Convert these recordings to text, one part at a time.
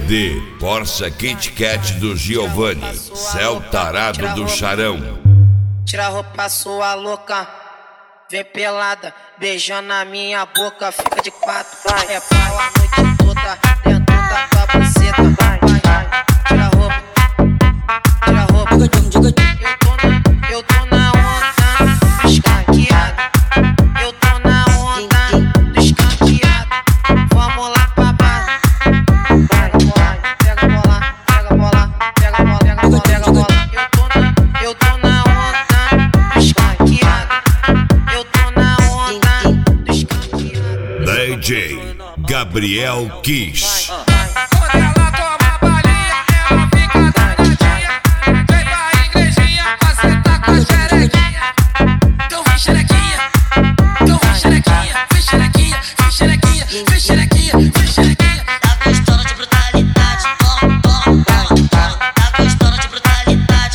CD Corsa Kit Kat do Giovanni, Céu Tarado do Charão. Tira a roupa, sua louca, vem pelada, beijando na minha boca, fica de quatro, é pau a noite toda, dentro da tua buceta, vai, tira a roupa, eu tô na onda do escanteado, eu tô na onda do escanteado, vamos lá pra base, vai, pega a bola, pega a bola, pega a bola, pega a bola, pega a bola, eu tô na onda do escanteado, eu tô na onda do escanteado. DJ Gabriel Kiss. Quando ela toma balinha, ela fica danadinha. Vem pra igrejinha, você tá com a xerequinha. Então vem xerequinha, então vem xerequinha, vem xerequinha, vem xerequinha, vem xerequinha, vem xerequinha. Tá gostando de brutalidade, toma, toma, toma, toma. Tá gostando de brutalidade.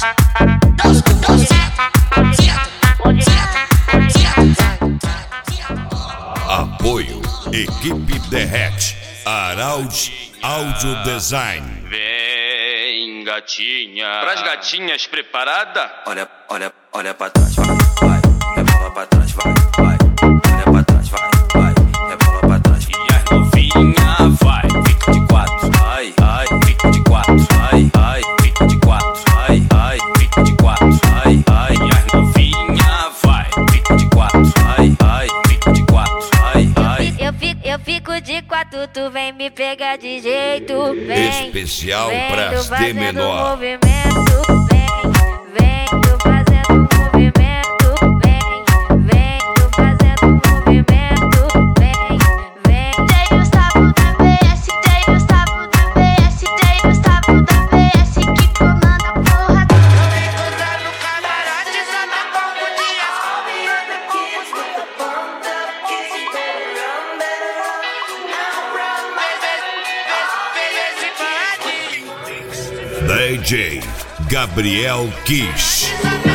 Apoio Equipe Derrete, Araújo Audio Design. Vem, gatinha. Pras gatinhas preparada? Olha pra trás, vai, rebola pra trás, vai, olha pra trás, vai, rebola pra trás. E as novinha vai, Fica de quatro, ai, fica de quatro, ai, fica de quatro, ai, fica de quatro, ai, e as novinha vai. fica de quatro, ai, fica de quatro, ai. Eu fico de quatro, tu vem me pegar de jeito, vem. Especial Vem, pras tu fazendo de menor. movimento, vem, tu fazendo movimento, vem, tu fazendo movimento, vem. Tem o sapo da PS, tem o sapo da PS, tem o sapo da PS que comanda a porra. Eu vim encontrar no camarote, só na comunidade. DJ Gabriel Kiss.